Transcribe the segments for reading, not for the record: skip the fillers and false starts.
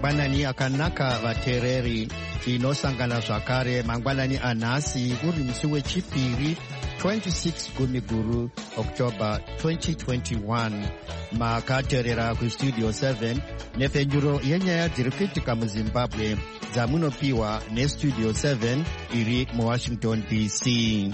mangwanani akanaka vateereri. Tinosangana zvakare mangwanani anhasi uri musi wechipiri 26 Gumiguru October 2021. Makateerera kustudio 7 nepfenyuro yenyaya dziri kuitika muZimbabwe dzamunopiwa nestudio 7 iri muWashington DC.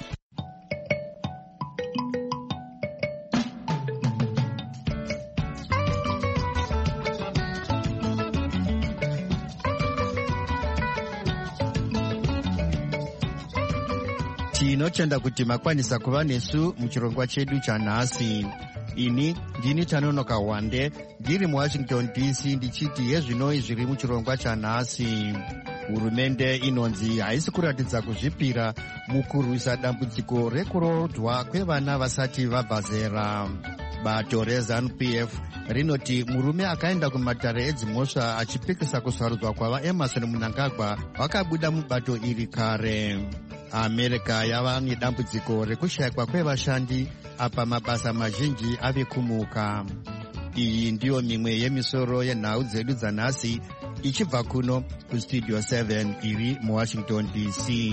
Tinotenda kuti makwanisa kuva nesu muchirongwa chedu chanhasi. Ini ndini Tanonoka Wande ndiri muWashington DC ndichiti yezvinoi zviri muchirongwa chanhasi. Hurumende inonzi haisi kuratidza kuzvipira mukurwisa dambudziko rekurodzwa kwevana vasati vabva zera. Bato reZANU-PF rinoti murume akaenda kumatare edzimhosva achipikisa kusarudzwa kwava Emerson Mnangagwa vakabuda mubato iri kare. America yava nedambudziko rekushayikwa kwevashandi apa mabasa mazhinji ave kumuka. Iyi ndiyo mimwe yemisoro yenhau dzedu dzanhasi ichibva kuno kustudio 7 iri muWashington DC.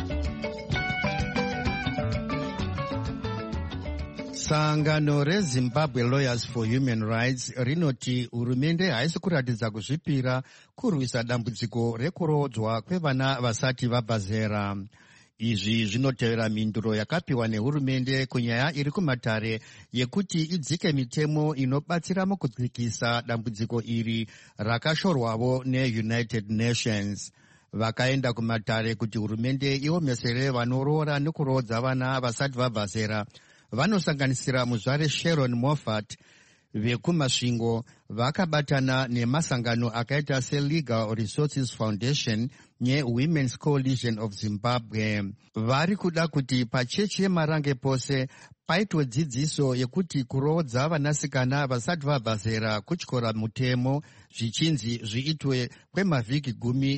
Sangano reZimbabwe Lawyers for Human Rights rinoti hurumende haisi kuratidza kuzvipira kurwisa dambudziko rekurodzwa kwevana vasati vabva zera. Izvi zvinotevera mhinduro yakapiwa nehurumende kunyaya iri kumatare yekuti idzike mitemo inobatsira mukudzikisa dambudziko iri rakashorwavo neUnited Nations. Vakaenda kumatare kuti hurumende iomesere vanoroora nekurodza vana vasati vabva zera vanosanganisira muzvare Sharon Moffat vekumasvingo vakabatana nemasangano akaita seLegal Resources Foundation neWomen's Coalition of Zimbabwe. Vari kuda kuti pachechi yeMarange pose paitwe dzidziso yekuti kurodza vanasikana vasati vabva zera kutyora mutemo zvichinzi zviitwe kwemavhiki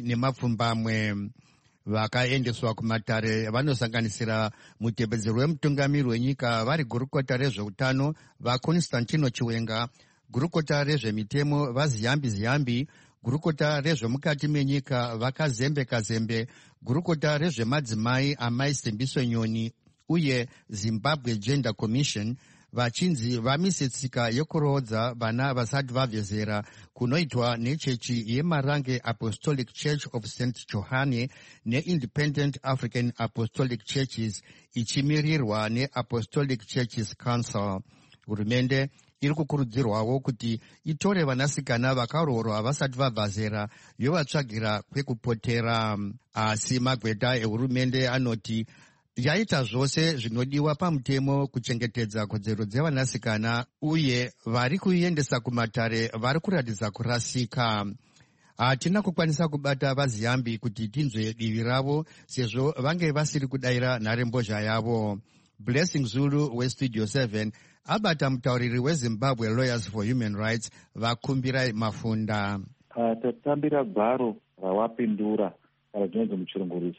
10 Vakaendeswa kumatare vanosanganisira mutevedzeri wemutungamiri wenyika vari gurukota rezveutano vaConstantino Chiwenga, gurukota rezvemitemo vaZiyambi, gurukota rezvemukati menyika vaKazembe, gurukota rezvemadzimai amai Simbiso Nyoni uye Zimbabwe Gender Commission vachinzi vamise tsika yekurodza vana vasati vabva zera kunoitwa nechechi yeMarange Apostolic Church of St. Johane neIndependent African Apostolic Churches ichimirirwa neApostolic Churches Council. Hurumende iri kukurudzirwawo kuti itore vanasikana vakaroorwa vasati vabva zera yovatsvagira kwekupotera. Asi magweta ehurumende anoti yaita zvose zvinodiwa pamutemo kuchengetedza kodzero dzevanasikana uye vari kuiendesa kumatare vari kuratidza kurasika. Hatina kukwanisa kubata vaZiyambi kuti tinzwe divi ravo sezvo vange vasiri kudayira nharembozha yavo. Blessing Zulu westudio 7 abata mutauriri weZimbabwe Lawyers for Human Rights vakumbirai mafunda. Tatambira gwaro rawapindura kana zvinonzi muchirungu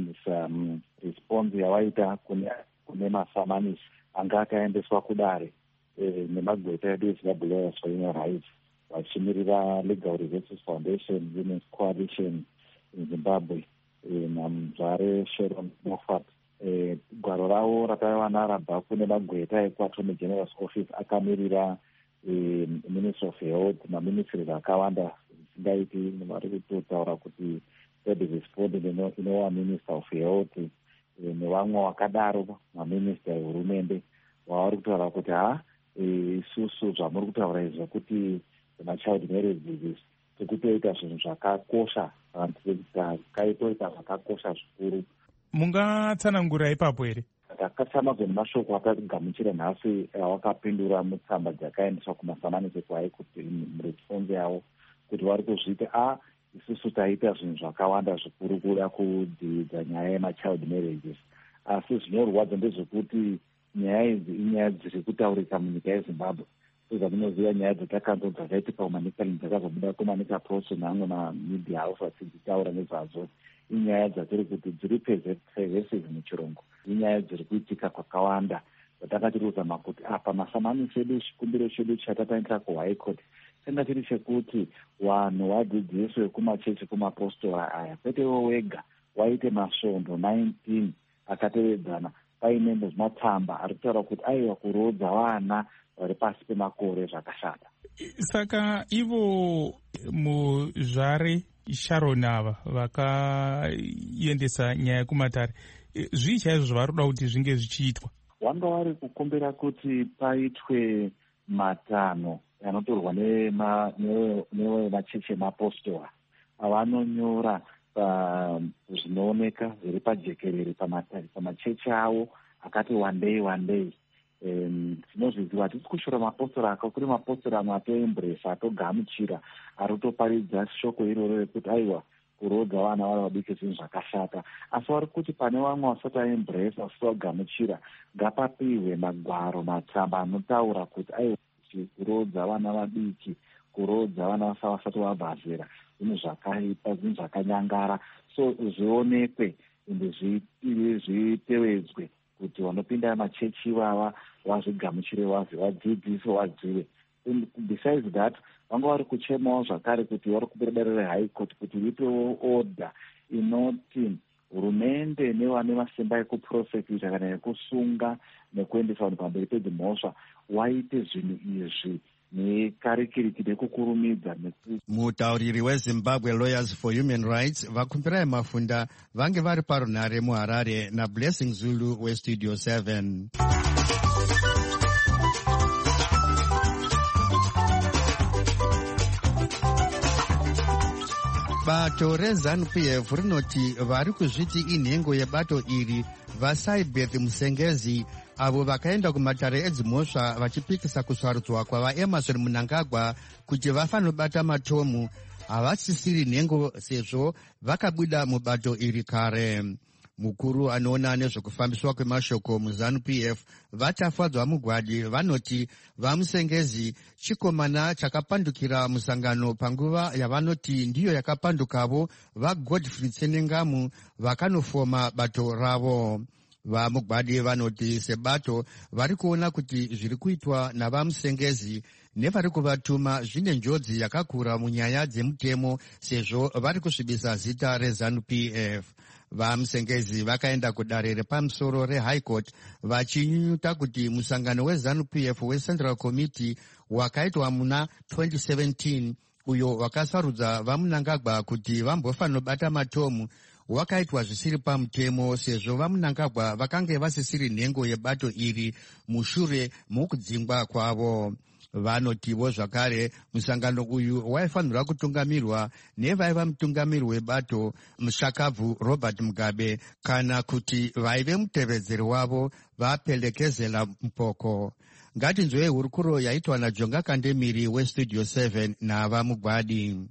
response yavaita kune masamanisi anga akaendeswa kudare nemagweta edu eZimbabwe Lawyers for Human Rights vachimirira Legal Resources Foundation, Women's Coalition in Zimbabwe namuzvare Sharon Moffat. Gwaro ravo rakaiwana rabva kune magweta ekuAttorney General's Office akamirira Ministry of Health maministries akawanda zvisingaiti vari kutotaura kuti respondent inowa Minister of Health nevamwe vakadaro maminista ehurumende vavari kutaura kuti isusu zvamuri kutaura izvi zvekuti machild marriages tikutoita zvinhu zvakakosha kaitoita zvakakosha zvikuru. Mungatsanangura ipapo here? Takatsamazve nemashoko akagamuchira nhasi wakapindura mutsamba dzakaendeswa kumasamanisi kwai kuti muresponse yavo kuti vari kuzviti isusu taita zvinhu zvakawanda zvikuru kuda kudzividza nyaya yemachild marriages, asi zvinorwadza ndezvekuti nyaya idzi inyaya dziri kutaurika munyika yeZimbabwe. Sezvamunoziva nyaya dzatakanzo dzakaitika kumanikani dzakazobuda kumanika post neamwe mamedia house achidzitaura nezvadzo inyaya dzatiri kuti dziri pervasive muchirungu, inyaya dziri kuitika kwakawanda zvatakatiri kuzama kuti apa masamanisi edu chikumbiro chedu chatataindira kuhigh court chinga chiri chekuti vanhu vadzidziswe kumachechi kumapostora aya, kwete iwo wega waite masvondo 19 akatevedzana paine matsamba ari kutaura kuti aiwa kurodza vana vari pasi pemakore zvakashata. Saka ivo muzvare Sharon ava vakaendesa nyaya kumatare, zvii chaizvo zvavari kuda kuti zvinge zvichiitwa? Vanga vari kukumbira kuti paitwe matanho anotorwa nevemachechi emapostora avanonyora zvinooneka zviri pajekerere pamachechi avo akati one day. Tinozviziva hatisi kushora mapostora aka kuri mapostora amwe atoembresa atogamuchira ari kutoparidza shoko iroro rekuti aiwa kurodza vana vari vadiki zvinhu zvakashata, asi vari kuti pane vamwe vasati aembresa vasati vagamuchira ngapapiwe magwaro matsamba anotaura kuti aiwa kurodza vana vadiki, kurodza vana vasati vabva-zera zvinhu zvakaipa, zvinhu zvakanyangara. So zvionekwe ende zvitevedzwe kuti vanopinda machechi ivava vazvigamuchire, vadzidzise, vadzive. Besides that, vanga vari kuchemawo zvakare kuti vari kupera dare reHigh Court kuti ripewo order inoti hurumende nevane masimba ekuprosecuta kana ekusunga nekuendesa vanhu pamberi pedzimhosva waite zvinhu izvi nekarikiriti nekukurumidza. Mutauriri weZimbabwe Lawyers for Human Rights vakumbirai Mafunda vange vari parunhare muHarare naBlessing Zulu weStudio 7. Bato reZANU-PF rinoti vari kuzviti inhengo yebato iri vaSaibeth Musengezi avo vakaenda kumatare edzimhosva vachipikisa kusvarudzwa kwavaEmerson Mnangagwa kuti vafanobata matomu havasisiri nhengo sezvo vakabuda mubato iri kare. Mukuru anoona nezvekufambiswa kwemashoko muZANU-PF vatafadzwa mugwadi vanoti vaMusengezi chikomana chakapandukira musangano panguva yavanoti ndiyo yakapandukavo vaGodfrey Tsenengamu vakanofoma bato ravo. Vamugwadi vanoti sebato vari kuona kuti zviri kuitwa navaMusengezi nevari kuvatuma zvine njodzi yakakura munyaya dzemutemo sezvo vari kusvibisa zita reZANU-PF. VaMusengezi vakaenda kudare repamusoro reHigh Court vachinyunyuta kuti musangano weZANU-PF weCentral Committee wakaitwa muna 2017 uyo wakasarudza vaMnangagwa kuti vambofanobata matomu wakaitwa zvisiri pamutemo sezvo vaMnangagwa vakange vasisiri nhengo yebato iri mushure mokudzingwa kwavo. Vanotivo zvakare musangano uyu waifanirwa kutungamirwa nevaiva mutungamiri webato mushakabvu Robert Mugabe kana kuti vaive mutevedzeri wavo vaPelekezela Mpoko. Ngatinzwei hurukuro yaitwa naJonga Kandemiri weStudio 7 navamugwadi.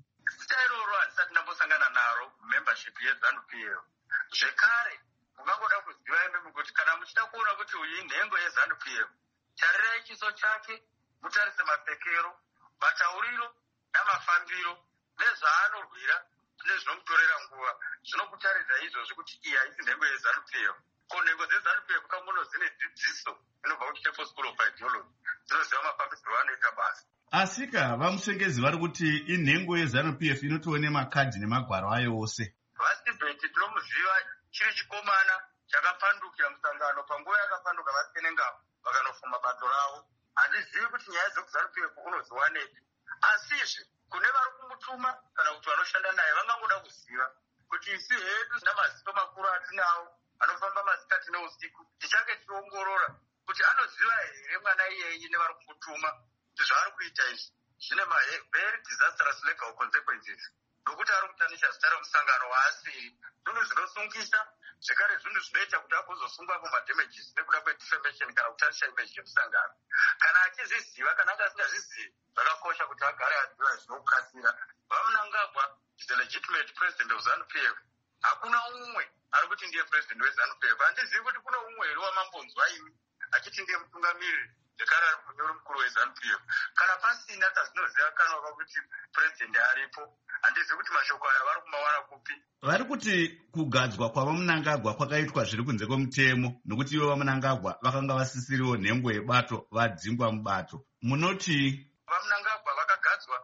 yeZANU-PF. Zvekare ungangoda kuziva imemi kuti kana muchida kuona kuti uyu inhengo yeZANU-PF, tarirai chiso chake, mutarise mapfekero, matauriro namafambiro nezvaanorwira nezvinomutorera nguva. Zvinokutaridza izvozvi kuti iyi haisi nhengo yeZANU-PF. Ko nhengo dzeZANU-PF kamuno dzine dzidziso inobva kuChepo School of Ideology, dzinoziva mafambisiro anoita basa. Asika vaMusengezi vari kuti inhengo yeZANU-PF inotiwo nemakadhi nemagwaro ayo ose. VaStibheti tinomuziva chiri chikomana chakapandukira musangano panguva yakapanduka vaSenengamu vakanofuma bato ravo. Handizivi kuti nyaya dzekuZANU-PF unodziwanepi, asizve kune vari kumutuma kana kuti vanoshanda naye vangangoda kuziva kuti isi hedu namaziso makuru atinawo anofamba masikati neusiku tichake tichiongorora kuti anoziva here mwana iyeyi nevari kumutuma kuti zvaari kuita izvi zvine very disastrous legal consequences, nokuti ari kutanisha zita remusangano waasiri, zvinhu zvinosungisa zvekare, zvinhu zvinoita kuti agozosungwa kumadamages nekuda kwedefamation kana kutanisha image yemusangano. Kana achizviziva kana anga asingazvizivi, zvakakosha kuti agare aziva zvinokasira. vaMnangagwa is the legitimate president of ZANU-PF. Hakuna umwe ari kuti ndiye president weZANU-PF. Handizivi kuti kuna umwe here wamambonzwa imi achiti ndiye mutungamiri zvekare ari munyori mukuru weZANU-PF. Kana pasina tazvinoziva kanwa kuti president aripo, handizivi kuti mashoko aya vari kumawana kupi. Vari kuti kugadzwa kwavaMnangagwa kwakaitwa zviri kunze kwemutemo, nokuti ivo vaMnangagwa vakanga vasisiriwo nhengo yebato vadzingwa mubato. Munoti vaMnangagwa vakagadzwa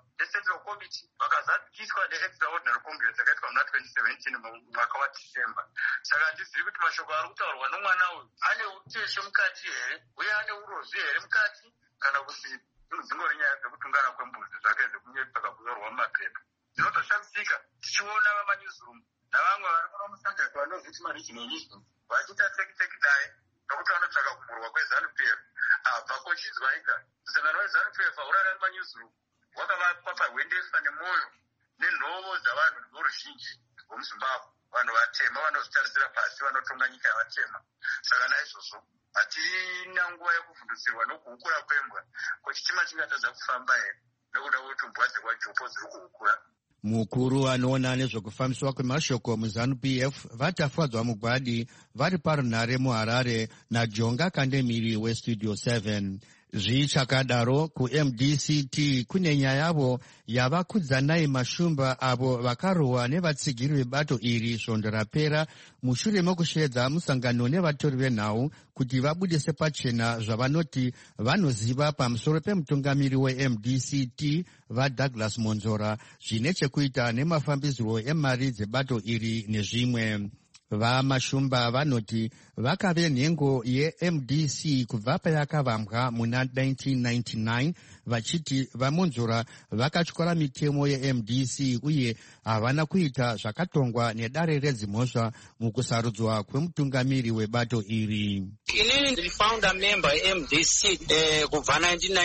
presidential committee vakazadziswa neextraordinary congress yakaitwa muna 2017 mwaka waDecember. Saka handizivi kuti mashoko ari kutaurwa nomwana uyu ane uteshe mukati here uye ane urozvi here mukati, kana kuti dzingori nyaya dzekutungana kwembudzi zvake zvekunyepaka kuzorwa mumapepa. Dzinotoshamisika tichiona vamanyuzirumu navamwe vari kuno musangano vanozviti maregional newsroom vachiita teki naye nokuti vanotsvaka kumurwa kweZANU-PF. Abva kochizwaika musangano weZANU-PF aurara mumanyuzirumu wakavakwa pahwendefa nemwoyo nenhovo dzavanhu voruzhinji vomuZimbabwe, vanhu vatema vanozvitarisira pasi vanotonga nyika yavatema. Saka naizvozvo hatina nguva yekuvhundutsirwa nokuhukura kwembwa kochitima chingatadza kufamba here nekuda kwekuti mbwa dzekwaJopo dziri kuhukura. Mukuru anoona nezvekufambiswa kwemashoko muZANU-PF vatafadzwa mugwadi vari parunhare muHarare naJonga Kandemiri weStudio 7. Zvichakadaro kuMDCT kune nyaya yavo yavakudzanai Mashumba avo vakarohwa nevatsigiri vebato iri svondo rapera mushure mekusvedza musangano nevatori venhau kuti vabudise pachena zvavanoti vanoziva pamusoro pemutungamiri weMDCT vaDouglas Monzora zvine chekuita nemafambisiro emari dzebato iri nezvimwe. VaMashumba vanoti vakave nhengo yeMDC kubva payakavambwa muna 1999 vachiti vaMonzora vakatyora mitemo yeMDC uye havana kuita zvakatongwa nedare redzimhosva mukusarudzwa kwemutungamiri webato iri. Inini ndiri founder member yeMDC kubva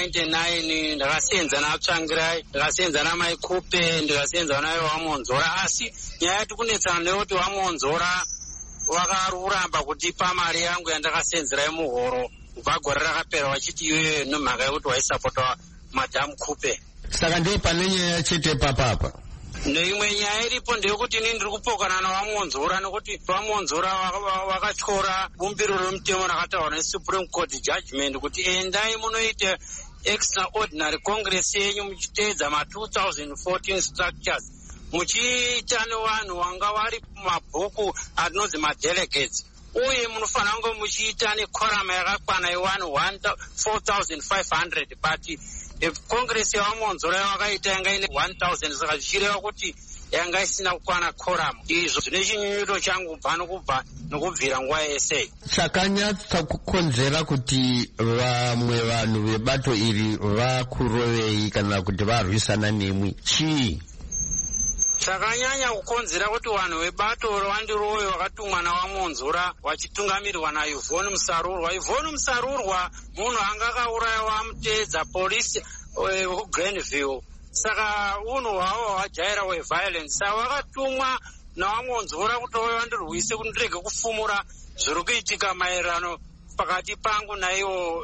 1999 ndakasenza naTsvangirai, ndakasenza naMaikupe, ndikasenza naye vaMonzora, asi nyaya yatikunetsana neyekuti vaMonzora vakaramba kutipa mari yangu yandakasenzera yemuhoro kubva gore rakapera vachiti iyoyo nemhaka yekuti waisapota Madam Kupe. Saka ndiyo pane nyaya chete papapa. Neimwe nyaya iripo ndeyekuti inini ndiri kupokana navaMonzora nekuti vaMonzora vakatyora bumbiro remutemo rakataurwa neSupreme Court judgment kuti endai munoita extraordinary congress yenyu muchiteedza ma2014 structures muchiita nevanhu vanga vari mumabhuku atinonzi madelegates, uye munofanira kunge muchiita nekorama yakakwana yevanhu 4,500 but congress yavaMonzora yavakaita yanga ine 1,000, saka zvichireva kuti yanga isina kukwana korama. Izvo zvine chinyunyuto changu kubva nokubvira nguva yese. Chakanyatsa kukonzera kuti vamwe vanhu vebato iri vakurovei kana kuti varwisana nemwi chii? Chakanyanya kukonzera kuti vanhu vebato vandirowe vakatumwa navaMonzora vachitungamirirwa naYvonne Musarurwa. Yvonne Musarurwa munhu anga akaurayiwa muteedza polisi kuGrenville, saka unhu hwavo hwajaira hweviolence. Saka vakatumwa navaMonzora kuti vandirwise kuti ndirege kufumura zviri kuitika maererano pakati pangu naivo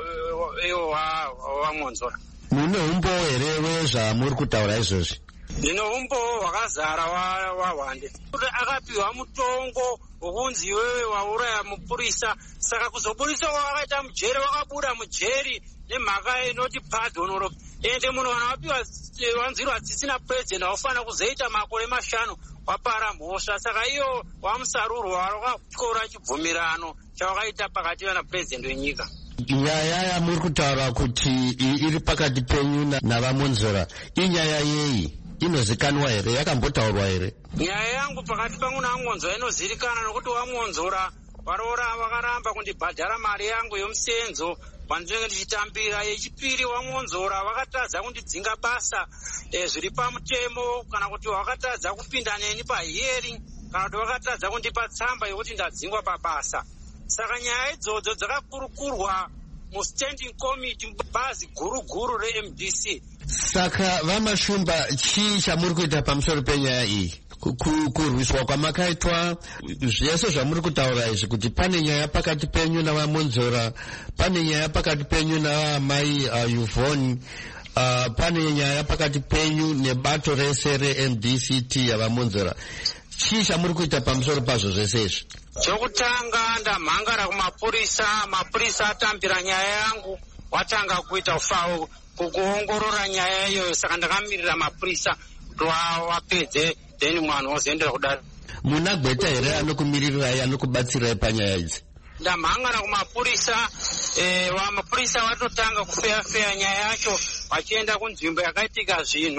vaMonzora. Mune umbowo here wezvamuri kutaura izvozvi? Ndine umbowo hwakazara wahwande kuti akapiwa mutongo wokunzi iwewe wauraya mupurisa, saka kuzobudisa kwavakaita mujeri vakabuda mujeri nemhaka inoti pardon, ende munhu kana wapiwa wanzirwa dzisina president wafanira kuzoita makore 5 wapara mhosva. Saka iyo waMusarurwa wakatyora chibvumirano chavakaita pakati vana president wenyika. Nyaya yamuri kutaura kuti iri pakati penyu navaMonzora inyaya yei? Inozikanwa here? Yakambotaurwa here? Nyaya yangu pakati pangu navaMonzora inozivikanwa nokuti vaMonzora vakaramba kundibhadhara mari yangu yomusenzo pandinenge ndichitambira. Yechipiri, vaMonzora vakatadza kundidzinga basa zviri pamutemo, kana kuti vakatadza kupinda neni pahearing, kana kuti vakatadza kundipa tsamba yokuti ndadzingwa pabasa. Saka nyaya idzodzo dzakakurukurwa mustanding committee mubhazi guru reMDC. Saka vaMashumba, chii chamuri kuita pamusoro penyaya iyi? Kurwiswa kwamakaitwa zvese zvamuri kutaura izvi, kuti pane nyaya pakati penyu navaMonzora, pane nyaya pakati penyu navamai Yvonne, pane nyaya pakati penyu nebato rese reMDCT yavaMonzora. Chii chamuri kuita pamusoro pazvo zvese izvi? Chokutanga ndamhangara kumapurisa, mapurisa atambira nyaya yangu, watanga kuita ufawo kukuongorora nyaya iyoyo, saka ndakamirira mapurisa kuti wapedze then mwanhu wozoendera kudaro. Muna gweta here anokumirirai, anokubatsirai panyaya idzi? Ndamhangara kumapurisa, mapurisa watotanga kufeya nyaya yacho vachienda kunzvimbo yakaitika zvinhu,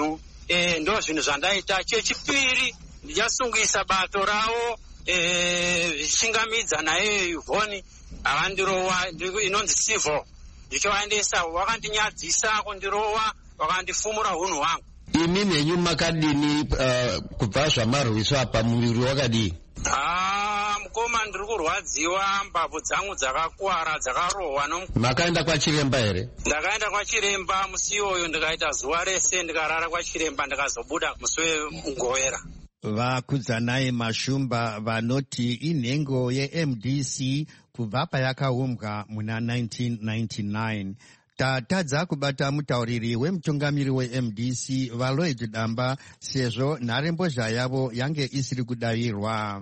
ndo zvinhu zvandaita. Chechipiri ndichasungisa bato ravo zvichingamidza naye Yvonne avandirowa inonzi Civil. Ndichovaendesa, wakandinyadzisa kundirowa, wakandifumura unhu hwangu. Imi nenyu makadini kubva zvamarwiswa pamuviri wakadii? Mukoma ndiri kurwadziwa, mbabvu dzangu dzakakuwara, dzakarohwa. Makaenda kwachiremba here? Ndakaenda kwachiremba musi iyoyo, ndikaita zuva rese ndikarara kwachiremba, ndikazobuda musi weMugowera. Vakudzanai Mashumba vanoti inhengo yeMDC kubva payakaumbwa muna 1999. Tatadza kubata mutauriri wemutungamiri weMDC vaLloyd Damba sezvo nharembozha yavo yange isiri kudavirwa.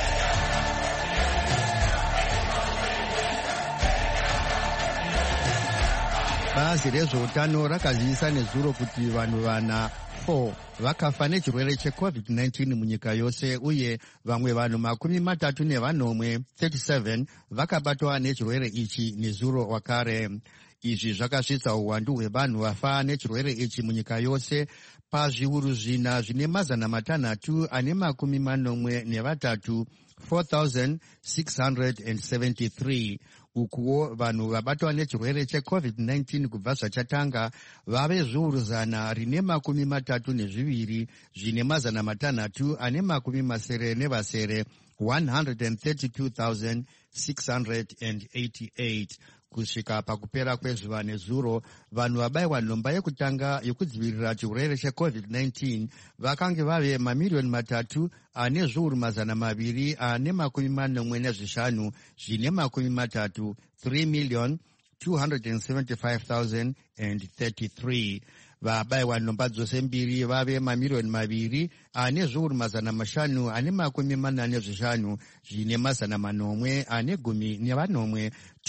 Bazi rezveutano rakazivisa nezuro kuti vanhu vana 4 vakafa nechirwere cheCovid-19 munyika yose, uye vamwe vanhu 37 vakabatwa nechirwere ichi nezuro wakare. Izvi zvakasvitsa uwandu hwevanhu vafa nechirwere ichi munyika yose pazviuru zvina zvine 643, 4,673. Ukuwo vanhu vabatwa nechirwere cheCovid-19 kubva zvachatanga vave zviuru 132 zvine 687, 132,688. Kusvika pakupera kwezuva nezuro, vanhu vabayiwa nhomba yekutanga yokudzivirira chirwere cheCovid-19 vakange vave 3,245,000 zvine 3,275,033. Vabayiwa nhomba dzose mbiri vave 2,545,000 zvine 5,110,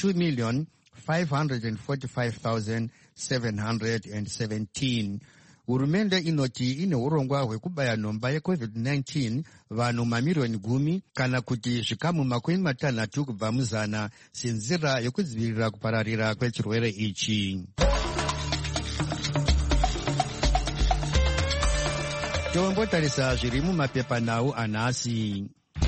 2,545,717. Hurumende inoti ine urongwa hwekubaya nhomba yeCovid-19 vanhu 10,000,000 kana kuti zvikamu 60 kubva muzana senzira yokudzivirira kupararira kwechirwere ichi. Tombotarisa zviri mumapepanhau anhasi.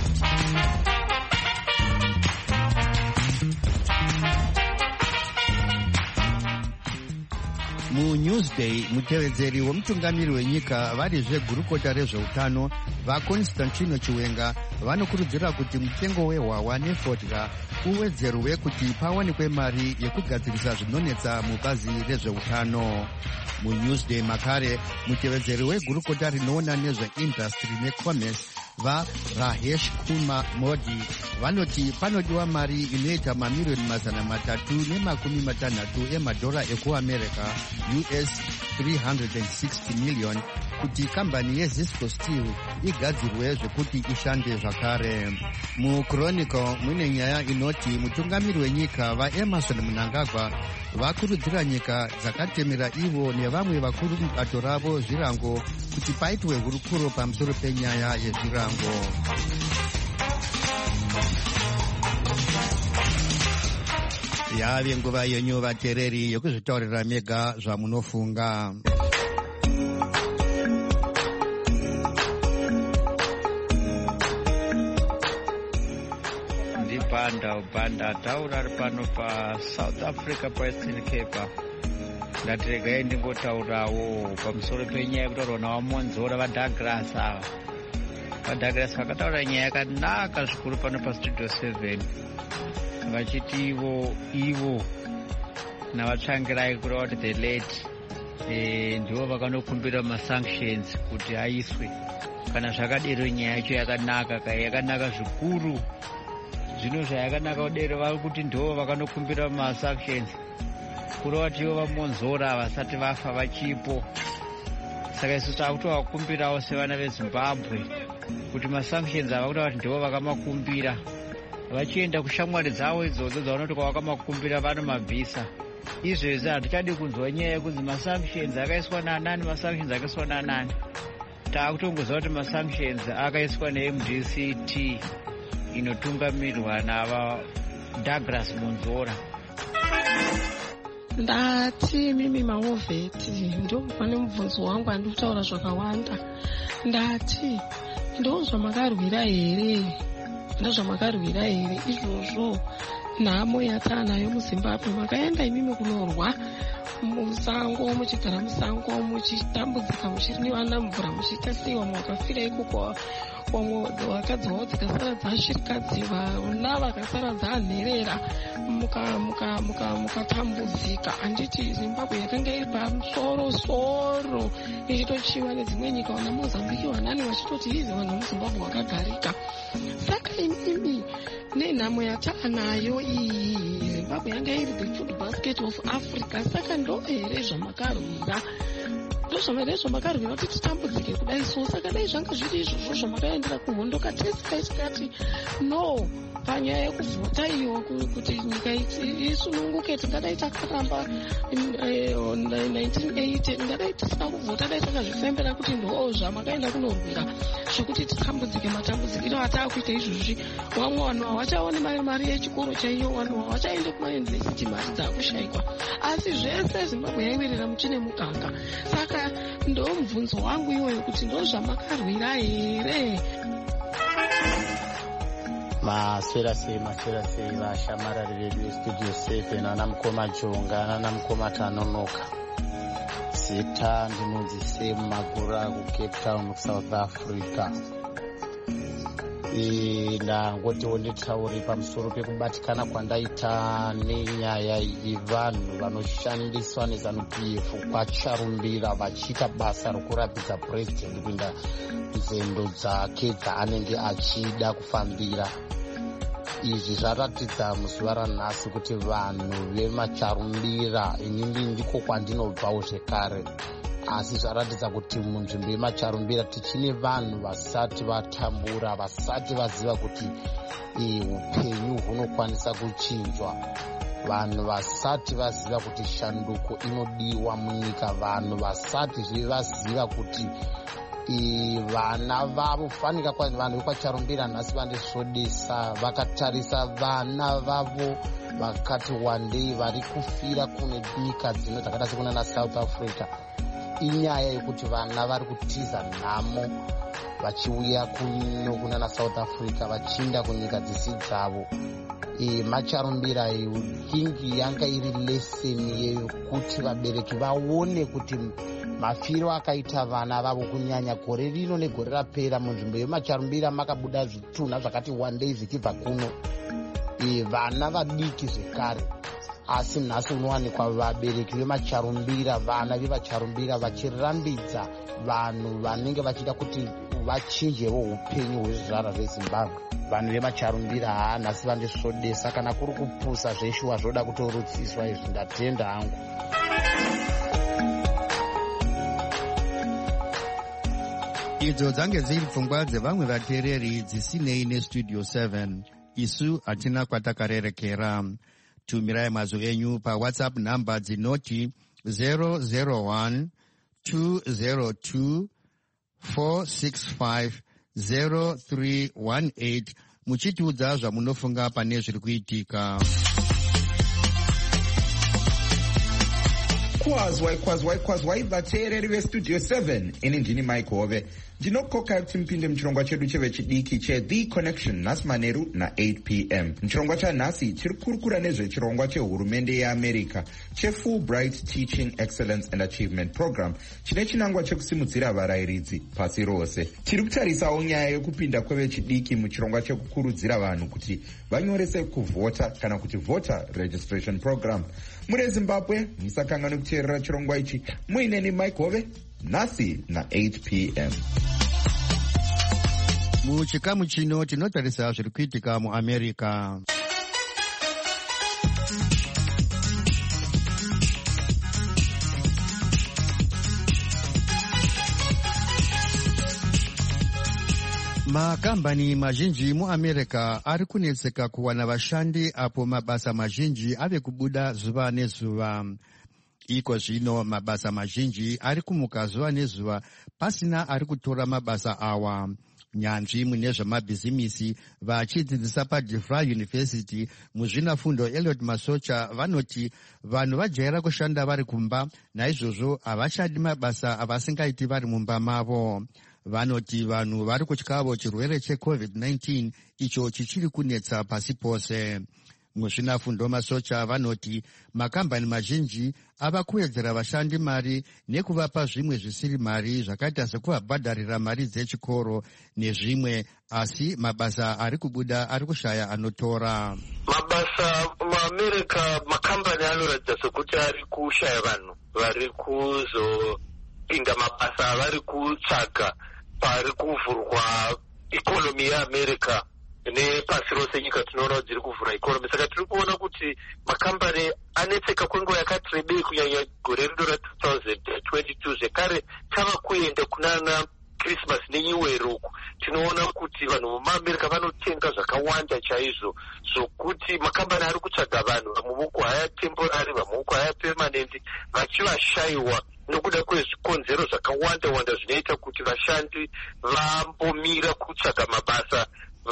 MuNewsday, mutevedzeri wemutungamiri wenyika vari zvegurukota rezveutano vaConstantino Chiwenga vanokurudzira kuti mutengo wehwahwa nefodya uwedzerwe kuti pawanikwe mari yekugadzirisa zvinonetsa mubazi rezveutano. MuNewsday makare, mutevedzeri wegurukota rinoona nezveindustry necommerce vaRajesh Kumar Modi vanoti panodiwa mari inoita mamiliyoni 360 emadhora ekuAmerica, US 360 million, kuti kambani yeZisco Steel igadzirwe zvekuti ishande zvakare. MuChronicle mune nyaya inoti mutungamiri wenyika vaEmerson Mnangagwa vakurudzira nyika dzakatemera ivo nevamwe vakuru mubato ravo zvirango kuti paitwe hurukuro pamusoro penyaya yezvirango. Yave nguva yenyu vateereri yokuzvitaurira mega zvamunofunga. Banda taura pano pa South Africa pa Eastern Cape. Ndatirega ndingotaurawo pamusoro penyaya yekutaurwa navamonzora vaDouglas ava. VaDouglas vakataura nyaya yakanaka zvikuru pano paStudio 7 vachiti ivo navatsvangirai kureva kuti the late ndivo vakanokumbira masanctions kuti aiswe. Kana zvakadero nyaya yacho yakanaka zvikuru. Zvino zvayakanaka kudero vari kuti ndivo vakanokumbira masanctions kureva kuti ivo vamonzora vasati vafa vachipo. Saka isu takutovakumbirawo sevana veZimbabwe kuti masanctions ava kuda kuti ndivo vakamakumbira vachienda kushamwari dzavo idzodzo dzavanoti kwavakamakumbira vanomabvisa. Izvezvi hatichadi kunzwa nyaya yekunzi masanctions akaiswa naanani, masanctions akaiswa naanani. Taakutongoziva kuti masanctions akaiswa neMDCT inotungamirwa nava Douglas Monzora. Ndati mimi maovheti ndo pane mubvunzo wangu andikutaura zvakawanda. Ndati ndozvamakarwira here? Ndozvamakarwira here izvozvo? Nhamo yataanayo muZimbabwe, makaenda imimi kunorwa musango, muchigara musango, muchitambudzika, muchiriwana mvura, muchitasiwa, makafira ikoko. Wamwe vakadzi vavo dzikasara dzashirikadzi, vana vakasara dzanherera, mukatambudzika. Handiti Zimbabwe yakanga iri pamusoro-soro ichitochiva nedzimwe nyika, wana Mozambique vanani vachitoti izi vanhu vemuZimbabwe vakagarika. Saka imimi nenhamo yataanayo iyi, Zimbabwe yanga iri the food basket of Africa. Saka ndo here zvamakarwira? Ndozvamakarwira kuti titambudzike kudai so? Saka dai zvanga zviri izvozvo zvamakaendera kuhondo tesika tikati no panyaya yekuvhota iyo kuti nyika isununguke, tingadai takaramba 1980, tingadai tisina kuvhota, dai takazvifembera kuti ndo zvamakaenda kunorwira zvokuti titambudzike. Matambudzikiro ataakuita izvozvi, vamwe vanhu havachaoni mari yechikoro chaiyo, vanhu havachaende kumayunivhesiti, mari dzaakushayikwa, asi zvese Zimbabwe yaiwirira muchine muganga. Saka ndo mubvunzo wangu iwoyo kuti ndo zvamakarwira here? Maswera sei vashamarari vedu vestudio 7, nana mukoma Jonga nana mukoma Tanonoka. Zita ndinonzi Sam Magura kuCape Town kuSouth Africa. Ndangotiwo nditaure pamusoro pekubatikana kwandaita nenyaya yevanhu vanoshandiswa neZANU-PF kwaCharumbira vachiita basa rokuratidza president kuenda nzendo dzake dzaanenge achida kufambira. Izvi zvaratidza muzuva ranhasi kuti vanhu vemaCharumbira, inini ndiko kwandinobvawo zvekare, asi zvaratidza kuti munzvimbo yemaCharumbira tichine vanhu vasati vatambura, vasati vaziva kuti upenyu hunokwanisa kuchinjwa, vanhu vasati vaziva kuti shanduko inodiwa munyika, vanhu vasati vaziva kuti vana vavo fanika vanhu vekwaCharumbira nhasi vandisvodesa, vakatarisa vana vavo vakati wandei vari kufira kune nyika dzino dzakada sekunana South Africa. Inyaya yekuti vana vari kutiza nhamo vachiuya kuno kunana South Africa vachiinda kunyika dzisi dzavo. MaCharumbira kingi yanga iri leseni yekuti vabereki vaone kuti mafiro akaita vana vavo kunyanya gore rino negore rapera munzvimbo yemaCharumbira makabuda zvitunha zvakati wandei zvichibva kuno, vana vadiki zvekare. Asi nhasi unowanikwa vabereki vemaCharumbira, vana vevaCharumbira vachirambidza vanhu vanenge vachida kuti vachinjewo upenyu hwezvizvarwa zveZimbabwe. Vanhu vemaCharumbira nhasi vandisvodesa, kana kuri kupusa zveshuwa zvoda kutorutsiswa izvi ndatenda hangu. Idzo dzange dziri pfungwa dzevamwe vateereri dzisinei neStudio 7. Isu hatina kwatakarerekera. Tumirai mazwi enyu paWhatsApp namba dzinoti 001 202 465 0318 muchitiudza zvamunofunga pane zviri kuitika. Kwazwai vateereri veStudio 7, ini ndini Mike Hove. Ndinokoka kuti mupinde muchirongwa chedu chevechidiki cheThe Connection nhasi manheru na8 p.m. Muchirongwa chanhasi tiri kurukura nezvechirongwa chehurumende yeAmerica cheFulbright Teaching Excellence and Achievement Program chine chinangwa chekusimudzira varayiridzi pasi rose. Tiri kutarisawo nyaya yekupinda kwevechidiki muchirongwa chekukurudzira vanhu kuti vanyorese kuvhota kana kuti voter registration program. Muri Zimbabwe musakanganwe kuteerera chirongwa ichi. Muineni Mike Hove nhasi na8 p.m. Muchikamu chino tinotarisa zviri kuitika muAmerica. Makambani mazhinji muAmerica ari kunetseka kuwana vashandi apo mabasa mazhinji ave kubuda zuva nezuva. Iko zvino mabasa mazhinji ari kumuka zuva nezuva pasina ari kutora mabasa awa. Nyanzvi mune zvamabhizimisi vachidzidzisa paDeVry University muzvinafundo Elliot Masocha vanoti vanhu vajaira kushanda vari kumba, naizvozvo havashandi mabasa avasingaiti vari mumba mavo. Vanoti vanhu vari kutyavo chirwere cheCovid-19 icho chichiri kunetsa pasi pose. Muzvinafundo Masocha vanoti makambani mazhinji ava kuwedzera vashandi mari nekuvapa zvimwe zvisiri mari zvakaita sekuvabhadharira mari dzechikoro nezvimwe, asi mabasa ari kubuda ari kushaya anotora. Mabasa muAmerica makambani anoratidza sekuti ari kushaya vanhu vari kuzopinda mabasa avari kutsvaga pari kuvhurwa ikonomi yeAmerica nepasi rose nyika tinoona kuti dziri kuvhura ikonomi. Saka tiri kuona kuti makambani anetseka kwenguva yakati rebei kunyanya gore rido ra2022. Zvekare tava kuenda kunana Christmas neNew Year uku tinoona kuti vanhu muAmerica vanotenga zvakawanda chaizvo, zvokuti makambani ari kutsvaga vanhu vamuvoko haya temporary vamuvoko haya permanent vachivashayiwa nokuda kwezvikonzero zvakawanda wanda zvinoita kuti vashandi vambomira kutsvaga mabasa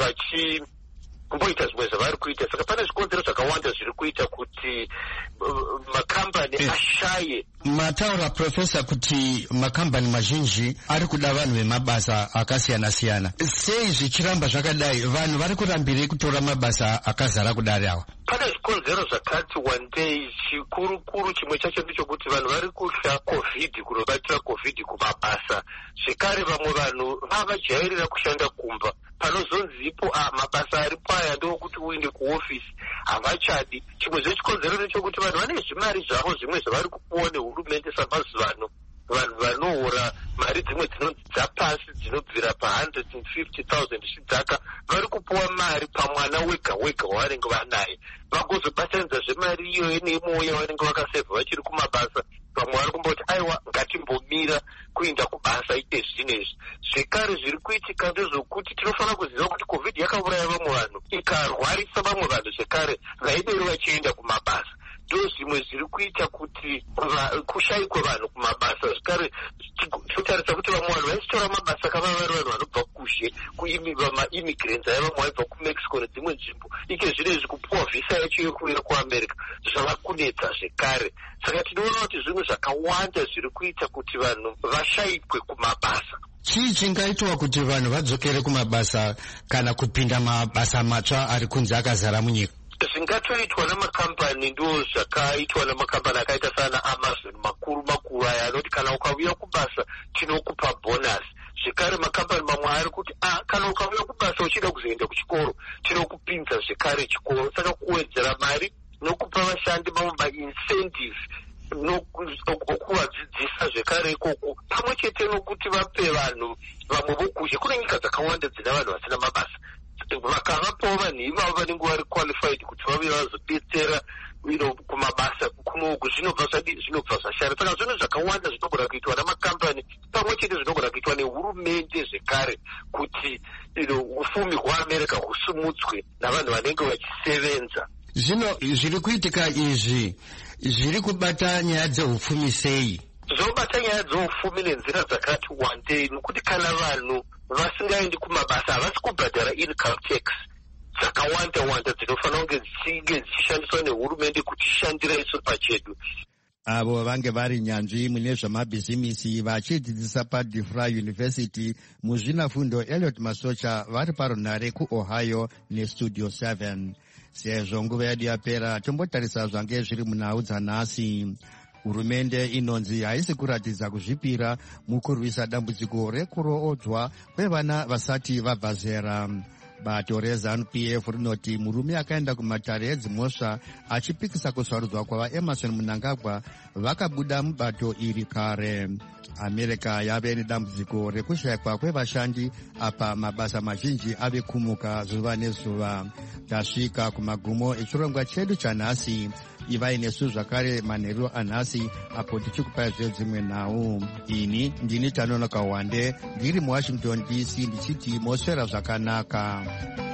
vachimboita zvimwe zvavari kuita. Saka pane zvikonzero zvakawanda zviri kuita kuti makambani ashaye. Mataura Profesa kuti makambani mazhinji ari kuda vanhu vemabasa akasiyana-siyana. Sei zvichiramba zvakadai? Vanhu vari kurambirei kutora mabasa akazara kudari awa? Pane zvikonzero zvakati wandei. Chikuru chimwe chacho ndechekuti vanhu vari kutya COVID, kunobatira COVID kumabasa. Zvekare vamwe vanhu vavajairira kushanda kumba, panozonzipo mabasa ari paya ndokuti uinde kuofisi havachadi. Chimwe zvechikonzero ndechekuti vanhu vane zvimari zvavo zvimwe zvavari kupuwa nehurumende samazuva ano. Vanhu vanohora mari dzimwe dzinonzi dzapasi dzinobvira pa150,000 zvidzaka vari kupuwa mari pamwana wega wega wavanenge vanaye, vagozobatanidza zvemari iyoyo nemoya vanenge vakasevha vachiri kumabasa. Vamwe vari kumboti aiwa ngatimbomira kuenda kubasa ite zvinezvi. Zvekare zviri kuitika ndezvokuti tinofanira kuziva kuti COVID yakauraya vamwe vanhu ikarwarisa vamwe vanhu zvekare vaidero vachienda kumabasa. Ndo zvimwe zviri kuita kuti kushayikwe vanhu kumabasa. Zvekare tinotarisa kuti vamwe vanhu vaichitora mabasa kava vari vanhu vanobva kushe maimmigrants aya vamwe vaibva kuMexico nedzimwe nzvimbo, ike zvinezvi kupuwa vhisa yacho yokuuya kuAmerica zvava kunetsa zvekare. Saka tinoona kuti zvimwe zvakawanda zviri kuita kuti vanhu vashayikwe kumabasa. Chii chingaitwa kuti vanhu vadzokere kumabasa kana kupinda mabasa matsva ari kunze akazara munyika? Zvingatoitwa namakambani ndo zvakaitwa namakambani akaita sana Amazon makuru aya anoti kana ukauya kubasa tinokupa bonus. Zvekare makambani mamwe ari kuti kana ukauya kubasa uchida kuzoenda kuchikoro tinokupinza zvekare chikoro. Saka kuwedzera mari nokupa vashandi mamwe maincentive okuvadzidzisa zvekare ikoko, pamwe chete nokuti vape vanhu vamwe vokushe. Kune nyika dzakawanda dzina vanhu vasina mabasa, vakavapawo vanhu ivavo vanenge vari qualified kuti vave vazodetsera kumabasa kunoku, zvinobva zvashara. Saka zvinhu zvakawanda zvinogona kuitwa namakambani pamwe chete zvinogona kuitwa nehurumende zvekare kuti ufumi hwaAmerica husumutswe navanhu vanenge vachisevenza. Zvino zviri kuitika izvi zviri kubata nyaya dzeupfumi sei? Zvinobata nyaya dzeupfumi nenzira dzakati wandei, nokuti kana vanhu vasingaendi kumabasa havasi kubhadhara income tax dzakawanda dzinofanira kunge dzichishandiswa nehurumende kutishandira isu pachedu. Avo vange vari nyanzvi mune zvamabhizimisi vachidzidzisa paDeVry University muzvinafundo Elliot Masocha vari parunhare kuOhio neStudio 7. Sezvo nguva yedu yapera, tombotarisa zvange zviri munhau dzanhasi. Hurumende inonzi haisi kuratidza kuzvipira mukurwisa dambudziko rekuroodzwa kwevana vasati vabva zera. Bato reZANU-PF rinoti murume akaenda kumatare edzimhosva achipikisa kusarudzwa kwavaEmerson Mnangagwa vakabuda mubato iri kare. America yave nedambudziko rekushayikwa kwevashandi apa mabasa mazhinji ave kumuka zuva nezuva. Tasvika kumagumo echirongwa chedu chanhasi. Ivai nesu zvakare manheru anhasi apo tichikupai dzimwe nhau. Ini ndini Tanonoka Wande ndiri muWashington DC ndichiti moswera zvakanaka.